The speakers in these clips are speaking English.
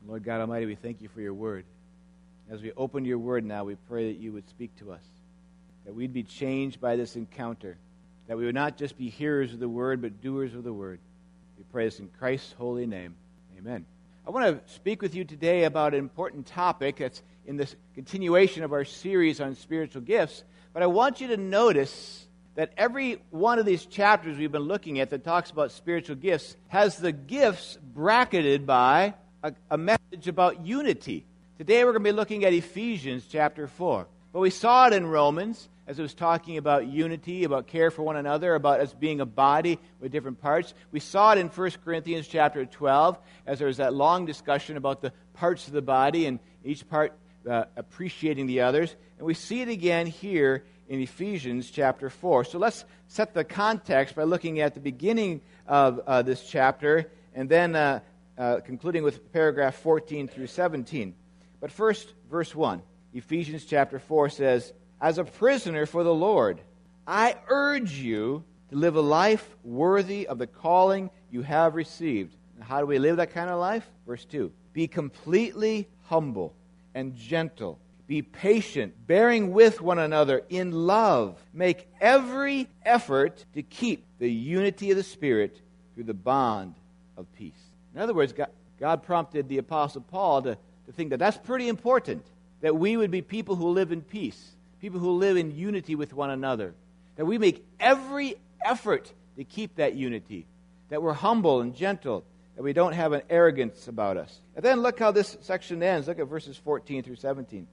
Lord God Almighty, we thank you for your word. As we open your word now, we pray that you would speak to us, that we'd be changed by this encounter, that we would not just be hearers of the word, but doers of the word. We pray this in Christ's holy name. Amen. I want to speak with you today about an important topic that's in this continuation of our series on spiritual gifts, but I want you to notice that every one of these chapters we've been looking at that talks about spiritual gifts has the gifts bracketed by a message about unity. Today we're going to be looking at Ephesians chapter 4. But we saw it in Romans as it was talking about unity, about care for one another, about us being a body with different parts. We saw it in 1 Corinthians chapter 12 as there was that long discussion about the parts of the body and each part appreciating the others. And we see it again here in Ephesians chapter 4. So let's set the context by looking at the beginning of this chapter and then concluding with paragraph 14 through 17. But first, verse 1. Ephesians chapter 4 says, "As a prisoner for the Lord, I urge you to live a life worthy of the calling you have received." Now, how do we live that kind of life? Verse 2. "Be completely humble and gentle. Be patient, bearing with one another in love. Make every effort to keep the unity of the Spirit through the bond of peace." In other words, God prompted the Apostle Paul to think that that's pretty important, that we would be people who live in peace, people who live in unity with one another, that we make every effort to keep that unity, that we're humble and gentle, that we don't have an arrogance about us. And then look how this section ends. Look at verses 14 through 17.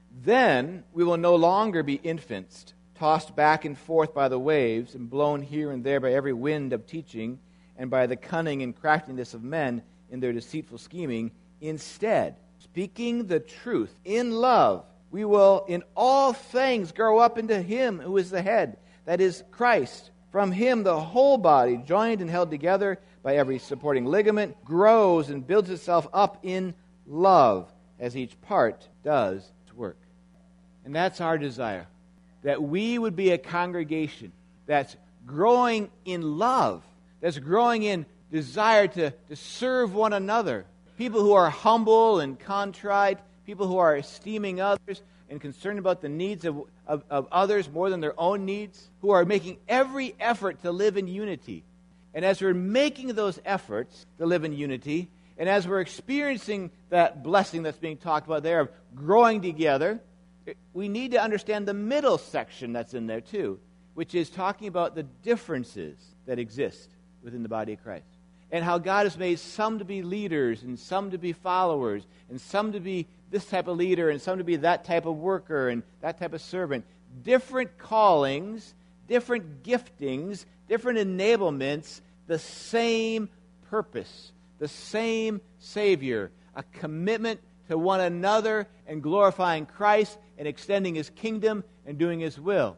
"Then we will no longer be infants, tossed back and forth by the waves and blown here and there by every wind of teaching and by the cunning and craftiness of men in their deceitful scheming. Instead, speaking the truth in love, we will in all things grow up into Him who is the head, that is Christ. From Him the whole body, joined and held together by every supporting ligament, grows and builds itself up in love as each part does its work." And that's our desire, that we would be a congregation that's growing in love, that's growing in desire to serve one another. People who are humble and contrite, people who are esteeming others and concerned about the needs of others more than their own needs, who are making every effort to live in unity. And as we're making those efforts to live in unity, and as we're experiencing that blessing that's being talked about there of growing together, we need to understand the middle section that's in there too, which is talking about the differences that exist within the body of Christ, and how God has made some to be leaders and some to be followers and some to be this type of leader and some to be that type of worker and that type of servant. Different callings, different giftings, different enablements, the same purpose, the same Savior, a commitment to one another and glorifying Christ and extending His kingdom and doing His will.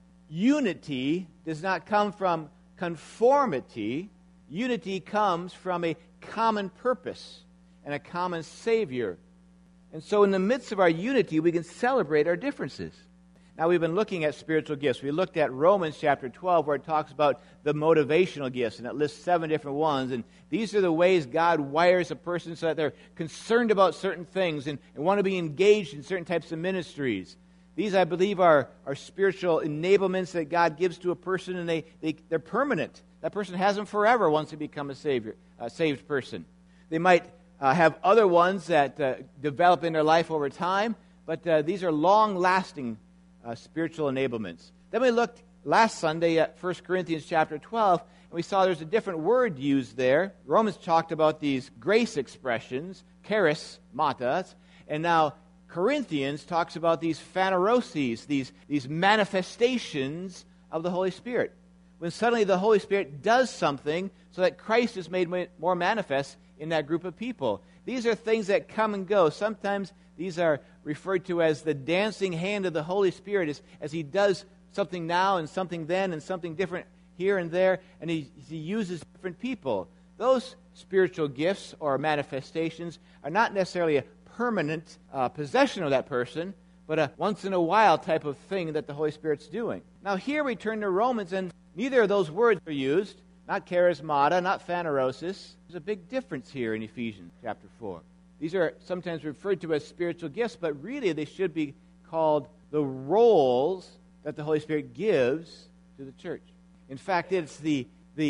Unity does not come from conformity. Unity comes from a common purpose and a common Savior. And so in the midst of our unity, we can celebrate our differences. Now, we've been looking at spiritual gifts. We looked at Romans chapter 12, where it talks about the motivational gifts, and it lists 7 different ones. And these are the ways God wires a person so that they're concerned about certain things and want to be engaged in certain types of ministries. These, I believe, are spiritual enablements that God gives to a person, and they're permanent. That person has them forever once they become a saved person. They might have other ones that develop in their life over time, but these are long-lasting spiritual enablements. Then we looked last Sunday at 1 Corinthians chapter 12, and we saw there's a different word used there. Romans talked about these grace expressions, charismatas, and now Corinthians talks about these phaneroses, these manifestations of the Holy Spirit. When suddenly the Holy Spirit does something so that Christ is made more manifest in that group of people. These are things that come and go. Sometimes these are referred to as the dancing hand of the Holy Spirit as He does something now and something then and something different here and there, and He uses different people. Those spiritual gifts or manifestations are not necessarily a permanent possession of that person, but a once-in-a-while type of thing that the Holy Spirit's doing. Now here we turn to Romans, and neither of those words are used, not charismata, not phanerosis. There's a big difference here in Ephesians chapter 4. These are sometimes referred to as spiritual gifts, but really they should be called the roles that the Holy Spirit gives to the church. In fact, it's the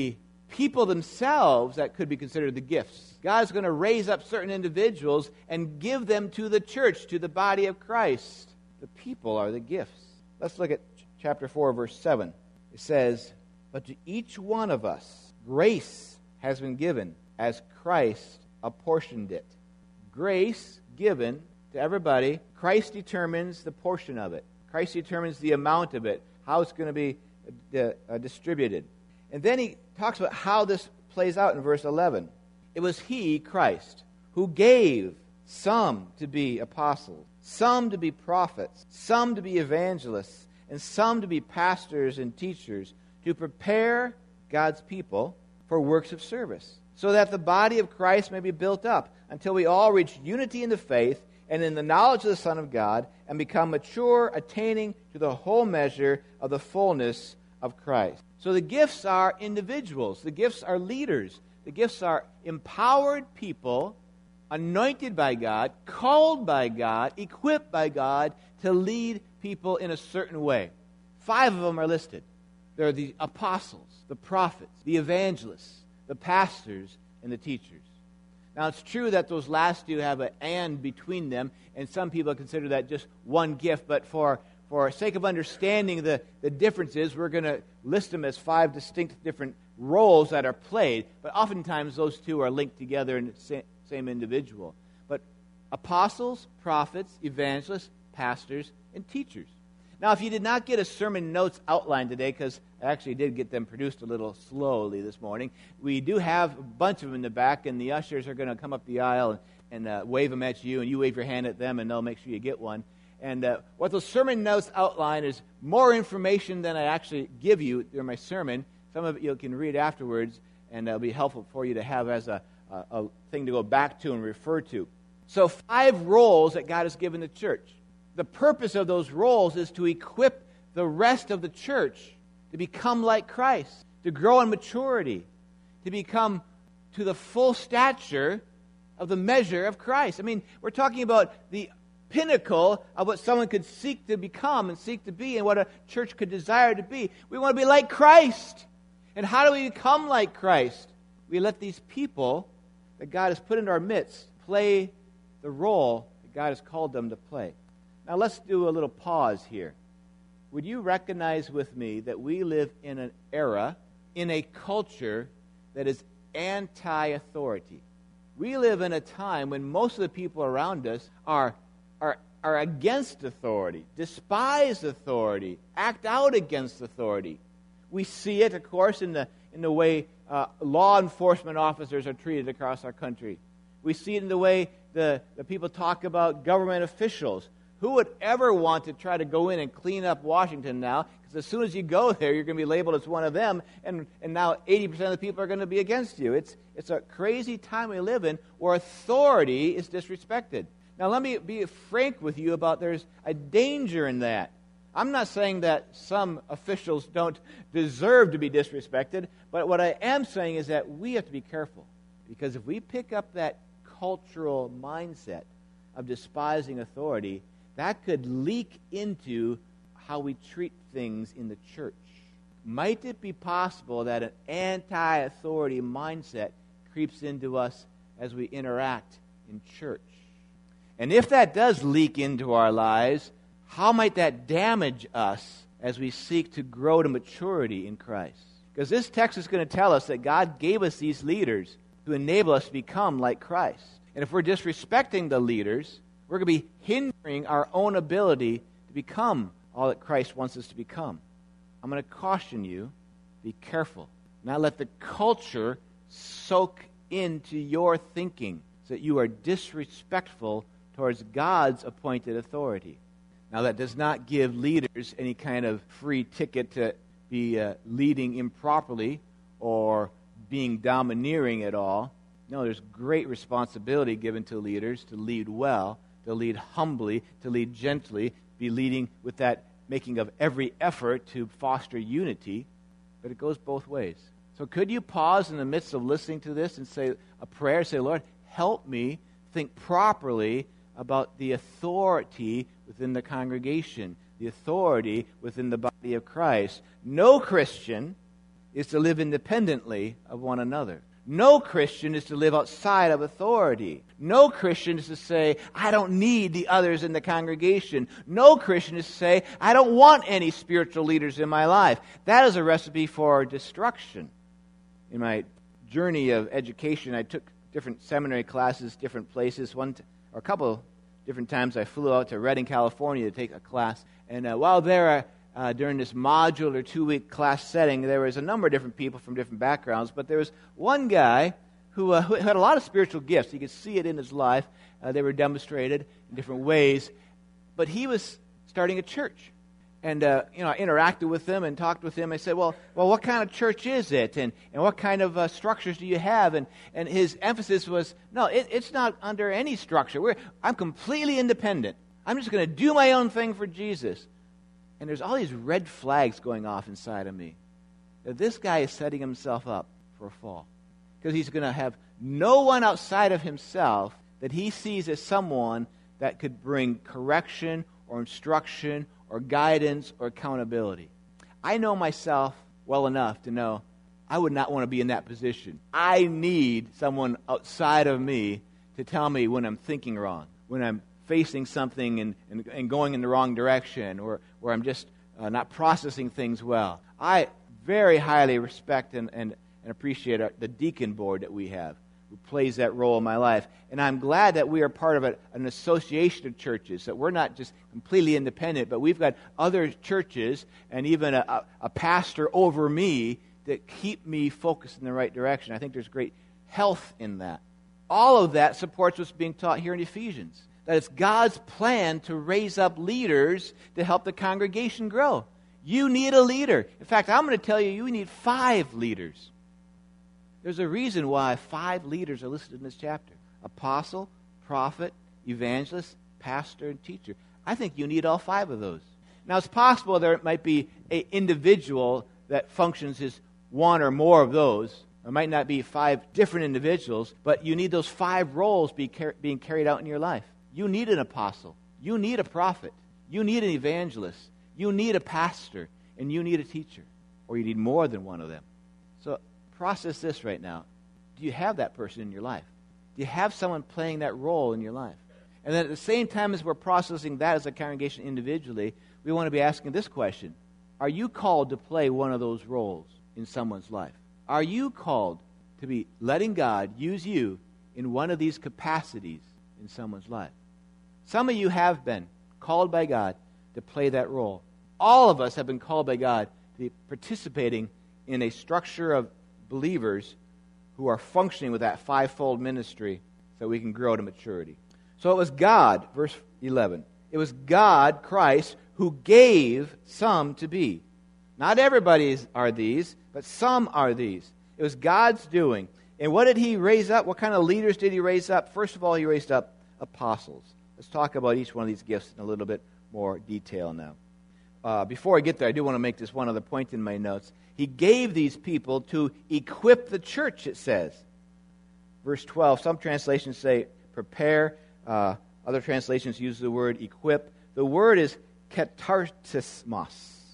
people themselves that could be considered the gifts. God's going to raise up certain individuals and give them to the church, to the body of Christ. The people are the gifts. Let's look at chapter 4, verse 7. It says, "But to each one of us grace has been given as Christ apportioned it." Grace given to everybody. Christ determines the portion of it. Christ determines the amount of it, how it's going to be distributed. And then he talks about how this plays out in verse 11. "It was he, Christ, who gave some to be apostles, some to be prophets, some to be evangelists, and some to be pastors and teachers, to prepare God's people for works of service, so that the body of Christ may be built up until we all reach unity in the faith and in the knowledge of the Son of God, and become mature, attaining to the whole measure of the fullness of Christ." So the gifts are individuals. The gifts are leaders. The gifts are empowered people, anointed by God, called by God, equipped by God to lead people in a certain way. 5 of them are listed. There are the apostles, the prophets, the evangelists, the pastors, and the teachers. Now, it's true that those last 2 have an "and" between them, and some people consider that just one gift, but for sake of understanding the differences, we're going to list them as 5 distinct different roles that are played, but oftentimes those 2 are linked together in the same individual. But apostles, prophets, evangelists, pastors, and teachers. Now, if you did not get a sermon notes outline today, because I actually did get them produced a little slowly this morning, we do have a bunch of them in the back, and the ushers are going to come up the aisle and wave them at you, and you wave your hand at them, and they'll make sure you get one. And what the sermon notes outline is more information than I actually give you during my sermon. Some of it you can read afterwards, and it'll be helpful for you to have as a thing to go back to and refer to. So 5 roles that God has given the church. The purpose of those roles is to equip the rest of the church to become like Christ, to grow in maturity, to become to the full stature of the measure of Christ. I mean, we're talking about the pinnacle of what someone could seek to become and seek to be, and what a church could desire to be. We want to be like Christ. And how do we become like Christ? We let these people that God has put into our midst play the role that God has called them to play. Now let's do a little pause here. Would you recognize with me that we live in an era, in a culture that is anti-authority? We live in a time when most of the people around us are against authority, despise authority, act out against authority. We see it, of course, in the way law enforcement officers are treated across our country. We see it in the way the people talk about government officials. Who would ever want to try to go in and clean up Washington now? Because as soon as you go there, you're going to be labeled as one of them, and now 80% of the people are going to be against you. It's a crazy time we live in where authority is disrespected. Now, let me be frank with you about there's a danger in that. I'm not saying that some officials don't deserve to be disrespected, but what I am saying is that we have to be careful. Because if we pick up that cultural mindset of despising authority, that could leak into how we treat things in the church. Might it be possible that an anti-authority mindset creeps into us as we interact in church? And if that does leak into our lives, how might that damage us as we seek to grow to maturity in Christ? Because this text is going to tell us that God gave us these leaders to enable us to become like Christ. And if we're disrespecting the leaders, we're going to be hindering our own ability to become all that Christ wants us to become. I'm going to caution you, be careful. Not let the culture soak into your thinking so that you are disrespectful towards God's appointed authority. Now, that does not give leaders any kind of free ticket to be leading improperly or being domineering at all. No, there's great responsibility given to leaders to lead well, to lead humbly, to lead gently, be leading with that making of every effort to foster unity, but it goes both ways. So could you pause in the midst of listening to this and say a prayer, say, Lord, help me think properly about the authority within the congregation, the authority within the body of Christ. No Christian is to live independently of one another. No Christian is to live outside of authority. No Christian is to say, I don't need the others in the congregation. No Christian is to say, I don't want any spiritual leaders in my life. That is a recipe for destruction. In my journey of education, I took different seminary classes, different places. Or a couple different times I flew out to Redding, California to take a class. And while there, during this module or 2-week class setting, there was a number of different people from different backgrounds, but there was one guy who had a lot of spiritual gifts. You could see it in his life. They were demonstrated in different ways. But he was starting a church. And I interacted with him and talked with him. I said, well, what kind of church is it? And what kind of structures do you have? And his emphasis was, no, it's not under any structure. I'm completely independent. I'm just going to do my own thing for Jesus. And there's all these red flags going off inside of me. That this guy is setting himself up for a fall. Because he's going to have no one outside of himself that he sees as someone that could bring correction or instruction or guidance or accountability. I know myself well enough to know I would not want to be in that position. I need someone outside of me to tell me when I'm thinking wrong, when I'm facing something and going in the wrong direction, or where I'm just not processing things well. I very highly respect and appreciate the deacon board that we have, who plays that role in my life. And I'm glad that we are part of an association of churches, that we're not just completely independent, but we've got other churches and even a pastor over me that keep me focused in the right direction. I think there's great health in that. All of that supports what's being taught here in Ephesians, that it's God's plan to raise up leaders to help the congregation grow. You need a leader. In fact, I'm going to tell you, you need 5 leaders. There's a reason why 5 leaders are listed in this chapter. Apostle, prophet, evangelist, pastor, and teacher. I think you need all 5 of those. Now, it's possible there might be an individual that functions as one or more of those. There might not be 5 different individuals, but you need those 5 roles being carried out in your life. You need an apostle. You need a prophet. You need an evangelist. You need a pastor. And you need a teacher. Or you need more than one of them. So process this right now. Do you have that person in your life? Do you have someone playing that role in your life? And then at the same time as we're processing that as a congregation individually, we want to be asking this question. Are you called to play one of those roles in someone's life? Are you called to be letting God use you in one of these capacities in someone's life? Some of you have been called by God to play that role. All of us have been called by God to be participating in a structure of believers who are functioning with that 5-fold ministry so we can grow to maturity. So it was God, verse 11, it was God, Christ, who gave some to be. Not everybody are these, but some are these. It was God's doing. And what did he raise up? What kind of leaders did he raise up? First of all, he raised up apostles. Let's talk about each one of these gifts in a little bit more detail now. Before I get there, I do want to make this one other point in my notes. He gave these people to equip the church, it says. Verse 12, some translations say prepare. Other translations use the word equip. The word is katartismos.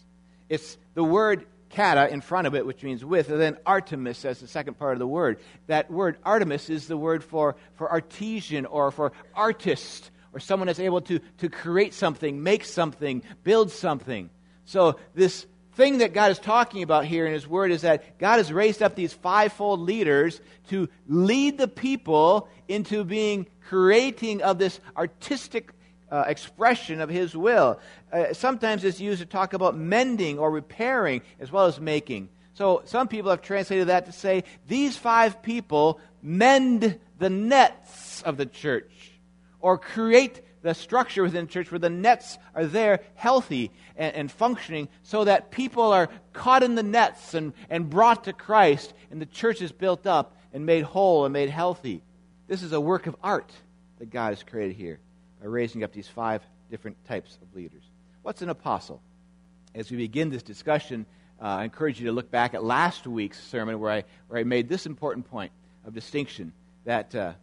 It's the word kata in front of it, which means with, and then Artemis as the second part of the word. That word Artemis is the word for artesian or for artist, or someone that's able to create something, make something, build something. So this thing that God is talking about here in His Word is that God has raised up these 5-fold leaders to lead the people into being creating of this artistic expression of His will. Sometimes it's used to talk about mending or repairing as well as making. So some people have translated that to say, these 5 people mend the nets of the church, or create the structure within the church where the nets are there healthy and functioning so that people are caught in the nets and brought to Christ, and the church is built up and made whole and made healthy. This is a work of art that God has created here by raising up these 5 different types of leaders. What's an apostle? As we begin this discussion, I encourage you to look back at last week's sermon where I made this important point of distinction, that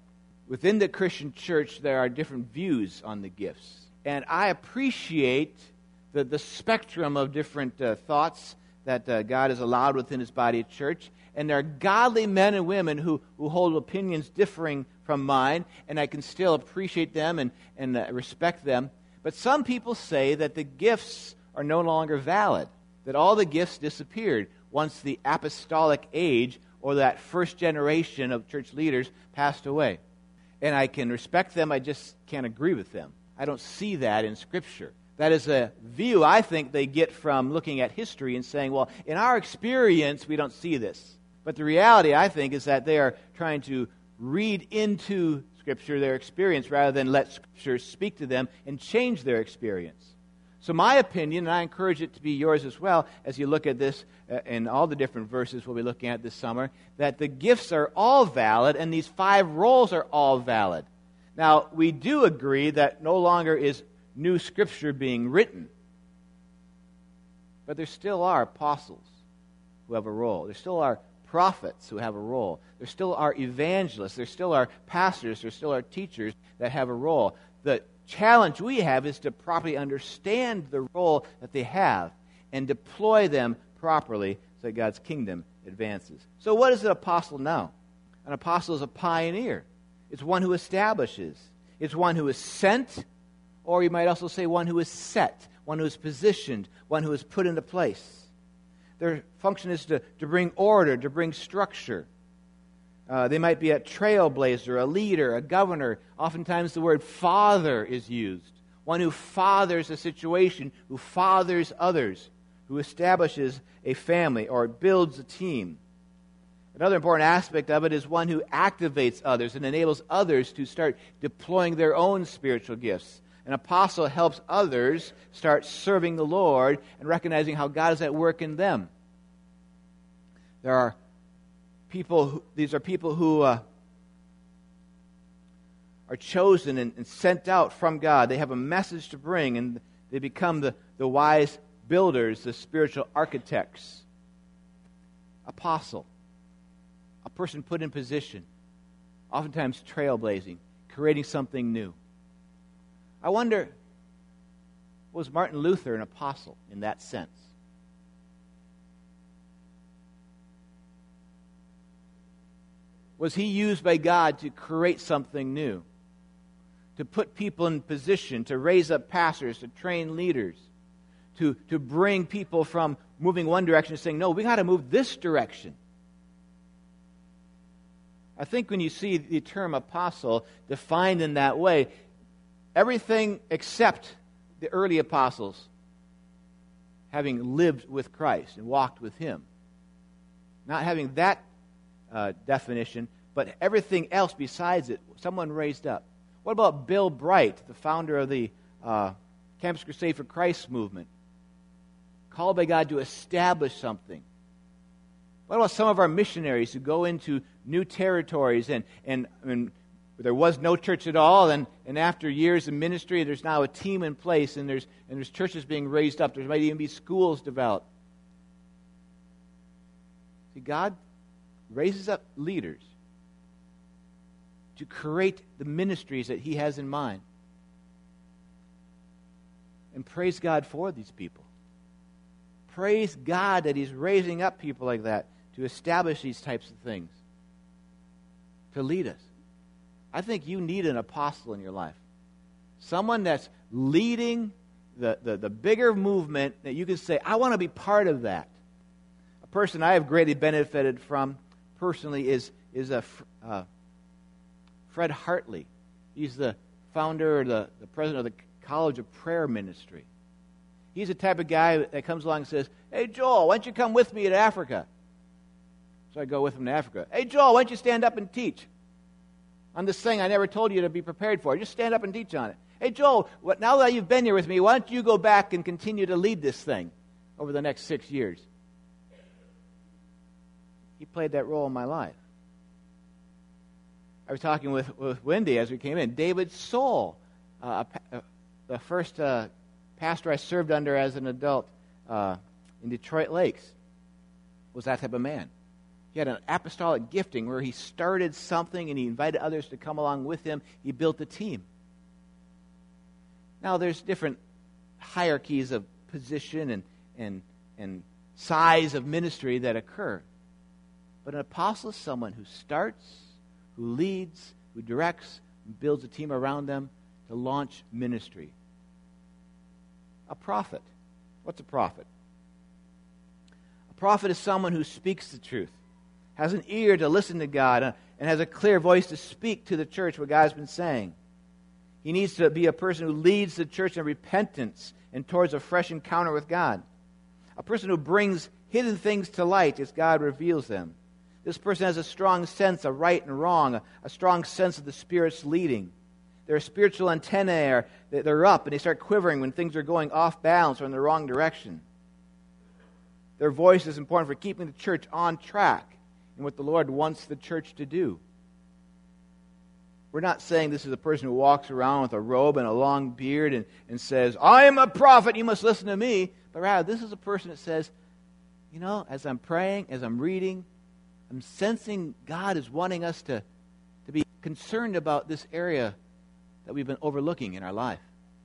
within the Christian church, there are different views on the gifts. And I appreciate the spectrum of different thoughts that God has allowed within His body of church. And there are godly men and women who hold opinions differing from mine, and I can still appreciate them and respect them. But some people say that the gifts are no longer valid, that all the gifts disappeared once the apostolic age or that first generation of church leaders passed away. And I can respect them, I just can't agree with them. I don't see that in Scripture. That is a view I think they get from looking at history and saying, well, in our experience, we don't see this. But the reality, I think, is that they are trying to read into Scripture their experience rather than let Scripture speak to them and change their experience. So my opinion, and I encourage it to be yours as well, as you look at this in all the different verses we'll be looking at this summer, that the gifts are all valid and these 5 roles are all valid. Now, we do agree that no longer is new Scripture being written, but there still are apostles who have a role. There still are prophets who have a role. There still are evangelists. There still are pastors. There still are teachers that have a role. The challenge we have is to properly understand the role that they have and deploy them properly so that God's kingdom advances. So what is an apostle now? An apostle is a pioneer. It's one who establishes. It's one who is sent, or you might also say one who is set, one who is positioned, one who is put into place. Their function is to bring order, to bring structure. They might be a trailblazer, a leader, a governor. Oftentimes the word father is used. One who fathers a situation, who fathers others, who establishes a family or builds a team. Another important aspect of it is one who activates others and enables others to start deploying their own spiritual gifts. An apostle helps others start serving the Lord and recognizing how God is at work in them. There are people. These are people who are chosen and sent out from God. They have a message to bring, and they become the wise builders, the spiritual architects. Apostle, a person put in position, oftentimes trailblazing, creating something new. I wonder, was Martin Luther an apostle in that sense? Was he used by God to create something new? To put people in position, to raise up pastors, to train leaders, to bring people from moving one direction to saying, no, we got to move this direction. I think when you see the term apostle defined in that way, everything except the early apostles having lived with Christ and walked with Him. Not having that definition, but everything else besides it, someone raised up. What about Bill Bright, the founder of the Campus Crusade for Christ movement? Called by God to establish something. What about some of our missionaries who go into new territories and there was no church at all, and after years of ministry, there's now a team in place, and there's churches being raised up. There might even be schools developed. See, God raises up leaders to create the ministries that He has in mind. And praise God for these people. Praise God that He's raising up people like that to establish these types of things, to lead us. I think you need an apostle in your life. Someone that's leading the bigger movement that you can say, I want to be part of that. A person I have greatly benefited from personally is Fred Hartley. He's the founder or the president of the College of Prayer Ministry. He's the type of guy that comes along and says, hey, Joel, why don't you come with me to Africa? So I go with him to Africa. Hey, Joel, why don't you stand up and teach on this thing I never told you to be prepared for? Just stand up and teach on it. Hey, Joel, now that you've been here with me, why don't you go back and continue to lead this thing over the next 6 years? He played that role in my life. I was talking with Wendy as we came in. David Soul, the first pastor I served under as an adult in Detroit Lakes, was that type of man. He had an apostolic gifting where he started something and he invited others to come along with him. He built a team. Now, there's different hierarchies of position and size of ministry that occur. But an apostle is someone who starts, who leads, who directs, and builds a team around them to launch ministry. A prophet. What's a prophet? A prophet is someone who speaks the truth, has an ear to listen to God, and has a clear voice to speak to the church what God's been saying. He needs to be a person who leads the church in repentance and towards a fresh encounter with God. A person who brings hidden things to light as God reveals them. This person has a strong sense of right and wrong, a strong sense of the Spirit's leading. Their spiritual antennae they're up and they start quivering when things are going off balance or in the wrong direction. Their voice is important for keeping the church on track in what the Lord wants the church to do. We're not saying this is a person who walks around with a robe and a long beard and says, I am a prophet, you must listen to me. But rather, this is a person that says, as I'm praying, as I'm reading, I'm sensing God is wanting us to be concerned about this area that we've been overlooking in our life.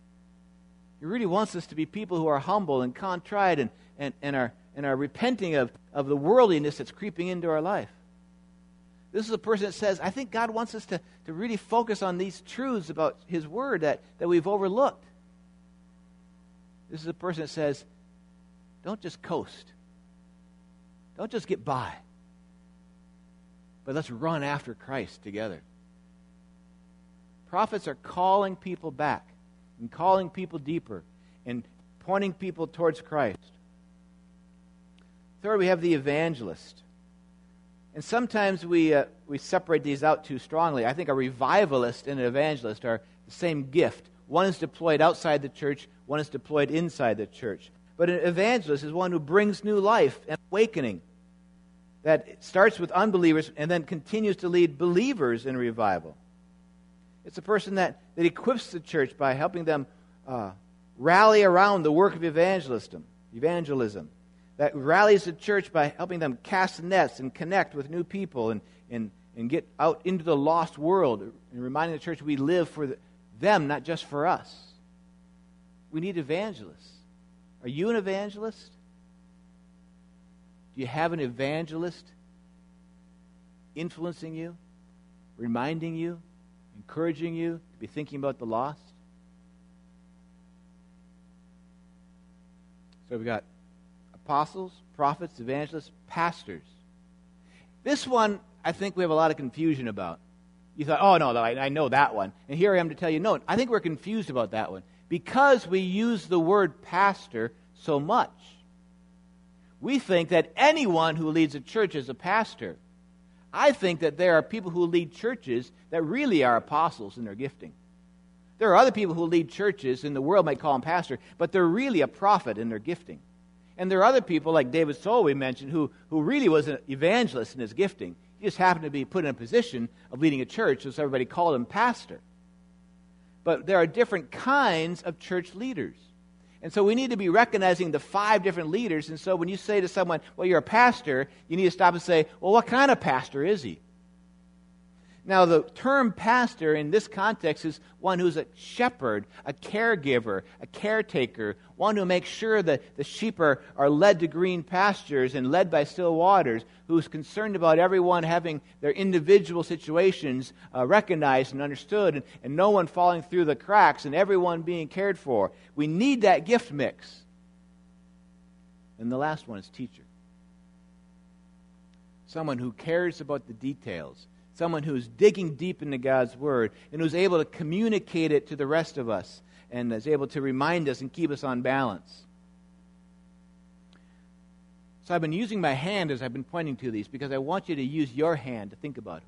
He really wants us to be people who are humble and contrite and are repenting of the worldliness that's creeping into our life. This is a person that says, I think God wants us to really focus on these truths about His Word that we've overlooked. This is a person that says, don't just coast. Don't just get by. But let's run after Christ together. Prophets are calling people back and calling people deeper and pointing people towards Christ. Third, we have the evangelist. And sometimes we separate these out too strongly. I think a revivalist and an evangelist are the same gift. One is deployed outside the church, one is deployed inside the church. But an evangelist is one who brings new life and awakening that starts with unbelievers and then continues to lead believers in revival. It's a person that equips the church by helping them rally around the work of evangelism, that rallies the church by helping them cast nets and connect with new people and get out into the lost world and reminding the church we live for them, not just for us. We need evangelists. Are you an evangelist? Do you have an evangelist influencing you, reminding you, encouraging you to be thinking about the lost? So we've got apostles, prophets, evangelists, pastors. This one, I think we have a lot of confusion about. You thought, oh, no, I know that one. And here I am to tell you, no, I think we're confused about that one. Because we use the word pastor so much. We think that anyone who leads a church is a pastor. I think that there are people who lead churches that really are apostles in their gifting. There are other people who lead churches, and the world might call them pastor, but they're really a prophet in their gifting. And there are other people, like David Soul we mentioned, who really was an evangelist in his gifting. He just happened to be put in a position of leading a church, so everybody called him pastor. But there are different kinds of church leaders. And so we need to be recognizing the 5 different leaders. And so when you say to someone, well, you're a pastor, you need to stop and say, well, what kind of pastor is he? Now, the term pastor in this context is one who's a shepherd, a caregiver, a caretaker, one who makes sure that the sheep are led to green pastures and led by still waters, who's concerned about everyone having their individual situations recognized and understood, and no one falling through the cracks and everyone being cared for. We need that gift mix. And the last one is teacher. Someone who cares about the details. Someone who's digging deep into God's Word and who's able to communicate it to the rest of us and is able to remind us and keep us on balance. So I've been using my hand as I've been pointing to these because I want you to use your hand to think about it.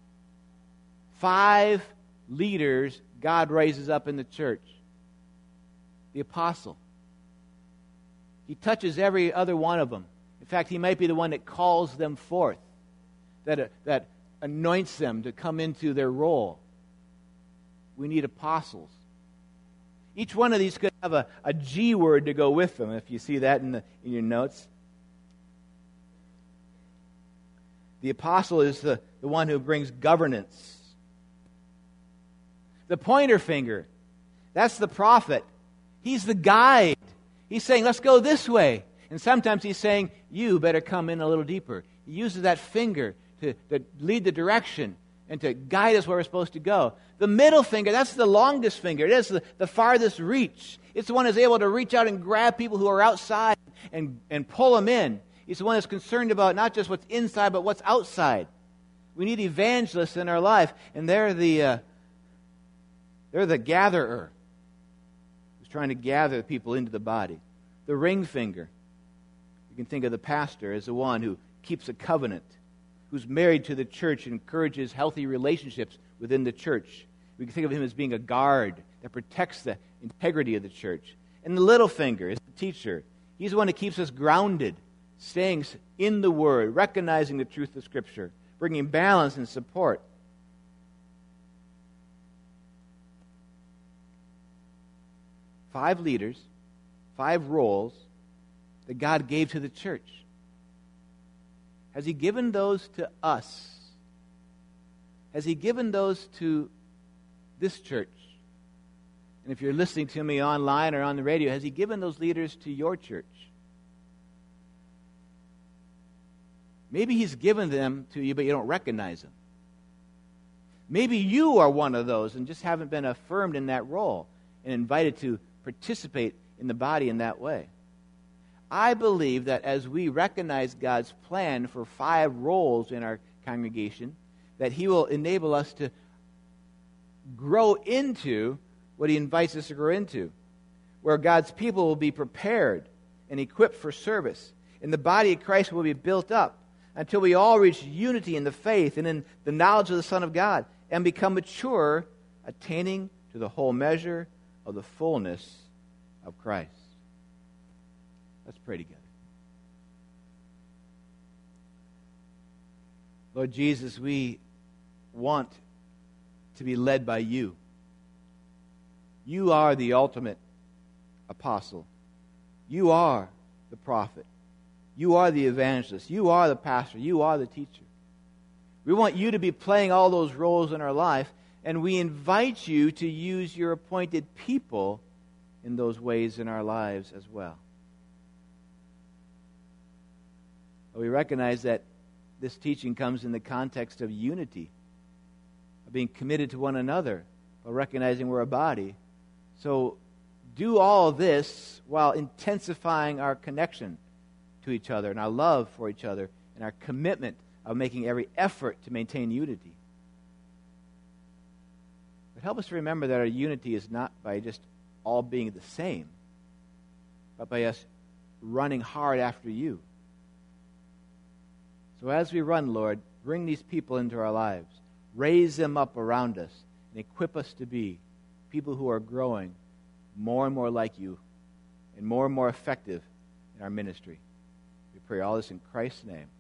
5 leaders God raises up in the church. The apostle. He touches every other one of them. In fact, he might be the one that calls them forth, that anoints them to come into their role. We need apostles. Each one of these could have a G word to go with them, if you see that in your notes. The apostle is the one who brings governance. The pointer finger, that's the prophet. He's the guide. He's saying, let's go this way. And sometimes he's saying, you better come in a little deeper. He uses that finger to lead the direction and to guide us where we're supposed to go. The middle finger, that's the longest finger. It is the farthest reach. It's the one that's able to reach out and grab people who are outside and pull them in. He's the one that's concerned about not just what's inside, but what's outside. We need evangelists in our life, and they're the gatherer who's trying to gather people into the body. The ring finger, you can think of the pastor as the one who keeps a covenant, who's married to the church and encourages healthy relationships within the church. We can think of him as being a guard that protects the integrity of the church. And the little finger is the teacher. He's the one that keeps us grounded, staying in the Word, recognizing the truth of Scripture, bringing balance and support. Five leaders, five roles that God gave to the church. Has He given those to us? Has He given those to this church? And if you're listening to me online or on the radio, has He given those leaders to your church? Maybe He's given them to you, but you don't recognize them. Maybe you are one of those and just haven't been affirmed in that role and invited to participate in the body in that way. I believe that as we recognize God's plan for five roles in our congregation, that He will enable us to grow into what He invites us to grow into, where God's people will be prepared and equipped for service, and the body of Christ will be built up until we all reach unity in the faith and in the knowledge of the Son of God and become mature, attaining to the whole measure of the fullness of Christ. Let's pray together. Lord Jesus, we want to be led by You. You are the ultimate apostle. You are the prophet. You are the evangelist. You are the pastor. You are the teacher. We want You to be playing all those roles in our life, and we invite You to use Your appointed people in those ways in our lives as well. We recognize that this teaching comes in the context of unity, of being committed to one another, of recognizing we're a body. So do all this while intensifying our connection to each other and our love for each other and our commitment of making every effort to maintain unity. But help us to remember that our unity is not by just all being the same, but by us running hard after You. So as we run, Lord, bring these people into our lives. Raise them up around us and equip us to be people who are growing more and more like You and more effective in our ministry. We pray all this in Christ's name.